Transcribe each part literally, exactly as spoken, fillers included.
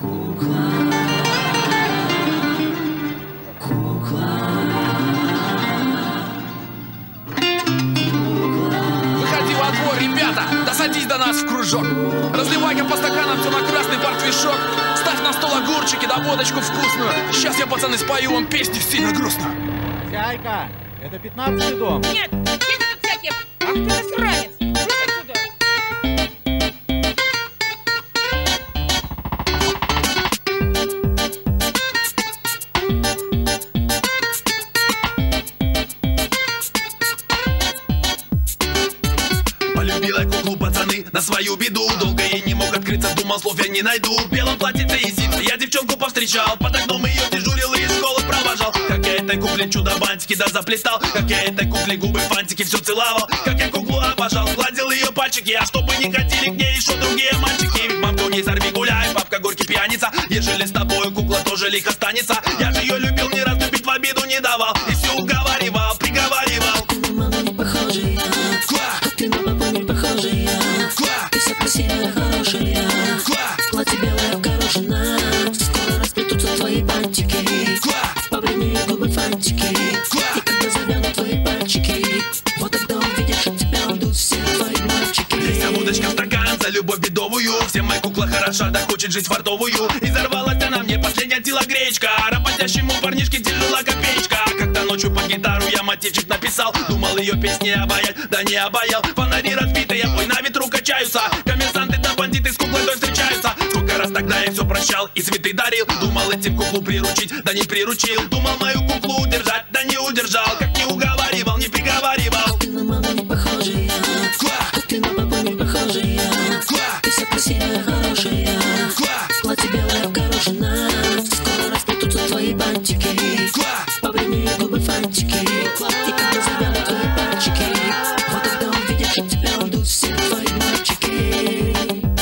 Выходи во двор, ребята, да садись до нас в кружок. Разливай-ка по стаканам все на красный портвишок. Ставь на стол огурчики да водочку вкусную. Сейчас я, пацаны, спою вам песню сильно грустную. Зяйка, это пятнадцатый дом. Нет, нет, это всякие. Ах ты засранец. Выйди отсюда. Полюбила куклу, пацаны, на свою беду. Долго я не мог открыться, думал, слов я не найду. В белом платьице и ситце я девчонку повстречал. Под окном ее дежурил и из школы провожал. Как я этой кукле чудо-бантики да заплетал. Как я этой кукле губы фантики все целовал. Как я куклу обожал, гладил ее пальчики. А чтобы не хотели к ней еще другие мальчики. Ведь мамку не сорви, гуляй, папка горький пьяница. Ежели с тобой кукла тоже лихо останется. Я же ее любил, ни раз любить в обиду не давал. И все уговаривал, приговаривал. Ты на маму не похожая, а ты на папу не похожая. Ты вся красивая, хорошая, платье белое вкорожено. Скоро расплетутся твои бантики, побрени губы фантики. И когда завянут твои пальчики, вот тогда увидишь, от тебя уйдут все твои мальчики. Вся удочка в стакан за любовь бедовую. Всем моя кукла хороша, да хочет жить фартовую. И взорвалась она мне, последняя телогречка. Работящему парнишке тяжела копеечка. Когда ночью по гитару я мотивчик написал, думал ее песни обаять, да не обаял. Фонари разбитые, ой, на ветру качаются. Коммерсанты да бандиты с куклой той встречаются. Сколько раз тогда я все прощал и цветы дарил. Думал этим куклу приручить, да не приручил. Думал мою куклу удержать, да не удержал. Как не уговаривал, не приговаривал. Ты на маму не похожая, а ты на папу не похожая. Ты вся красивая, хорошая, платье белое вкорожено. Скоро расплетутся твои бантики, побрени губы фантики. И когда завянут твои пальчики, вот тогда увидишь, от тебя уйдут все твои мальчики.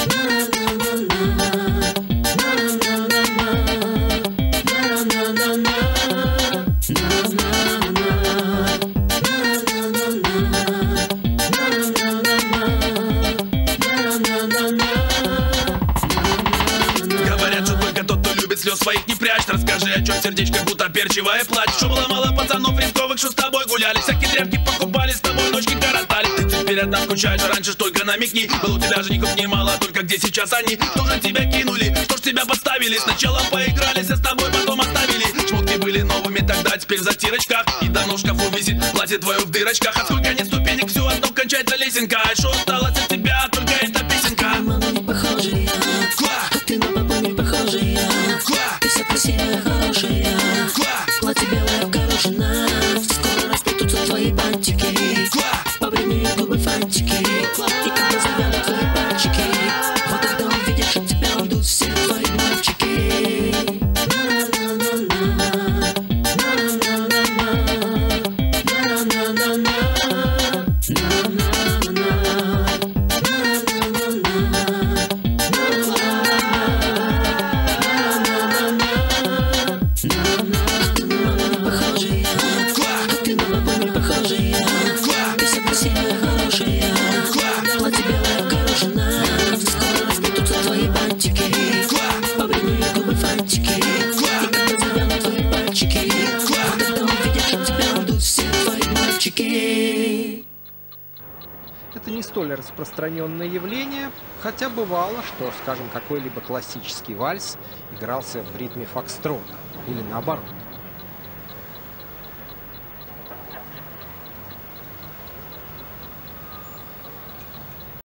Говорят, что только тот, кто любит, слез своих не прячет. Расскажи, о чем сердечко будто перчивая плачет. Что было мало пацанов рисковых, что с тобой гуляли. Всякие тряпки покупали, с тобой ночки коротали. Ты теперь одна скучаешь, раньше ж только намекни. Было у тебя женихов немало, только где сейчас они? Кто же тебя кинули, что ж тебя подставили? Сначала поигрались, а с тобой потом оставили. Шмотки были новыми тогда, теперь в затирочках. И давно в шкафу висит платье твое в дырочках. А сколько нет ступенек, все одно кончается лесенка. А что осталось от тебя, только эта песенка. Ты на маму не похожая, а ты на папу не похожая. Ты вся красивая, хорошая, платье белое вкорожено. Скоро расплетутся твои бантики, побрени губы фантики. И когда завянут твои пальчики, вот тогда увидишь, от тебя уйдут все твои мальчики. Это не столь распространенное явление, хотя бывало, что, скажем, какой-либо классический вальс игрался в ритме фокстрота или наоборот.